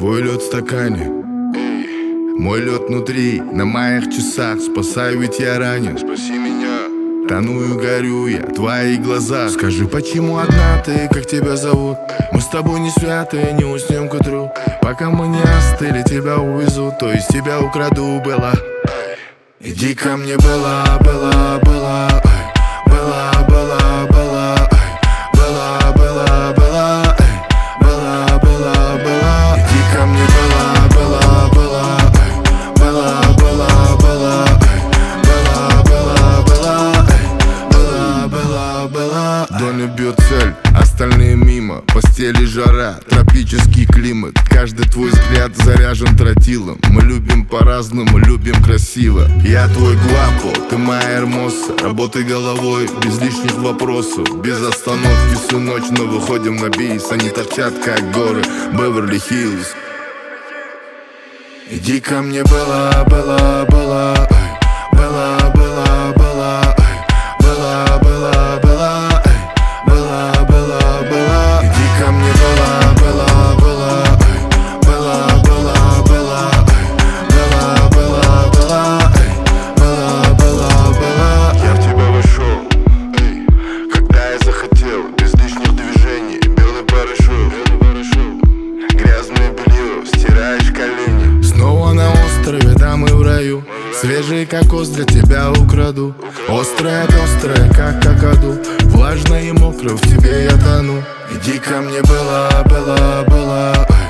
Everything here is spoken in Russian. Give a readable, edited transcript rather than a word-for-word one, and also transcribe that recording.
Твой лед в стакане, мой лед внутри, на моих часах. Спасай, ведь я ранен. Спаси меня. Тону и горю я в твоих глазах. Скажи, почему одна ты, как тебя зовут? Мы с тобой не святые, не уснем к утру. Пока мы не остыли, тебя увезут, то есть тебя украду, Белла. Иди ко мне, Белла, Белла, Белла, Белла, Белла, Белла, Белла, Белла, Белла, Белла, Белла, Белла. Иди ко мне, Белла, Белла, Белла, Белла, Белла, Белла, Белла, Белла, Белла, Белла, Белла. В доме бьет цель, остальные мимо. Постели жара, тропический климат. Каждый твой взгляд заряжен тротилом. Мы любим по-разному, любим красиво. Я твой гуапо, ты моя эрмоса. Работай головой, без лишних вопросов. Без остановки всю ночь, но выходим на бис. Они торчат, как горы Беверли-Хиллз. Иди ко мне, Белла, Белла, Белла, Белла, Белла, Белла, Белла, Белла, Белла, Белла, Белла, Белла. Иди ко мне, Белла, Белла, Белла, Белла, Белла, Белла, Белла, Белла, Белла, Белла, Белла, Белла. Я в тебя вошел, когда я захотел, без лишних движений. Белый парашют, грязное белье, стираешь колени. Снова на острове, там и в раю. Свежий кокос для тебя украду. Острая, пестрая, как какаду. Влажно и мокро в тебе я тону. Иди ко мне, Белла, Белла, Белла.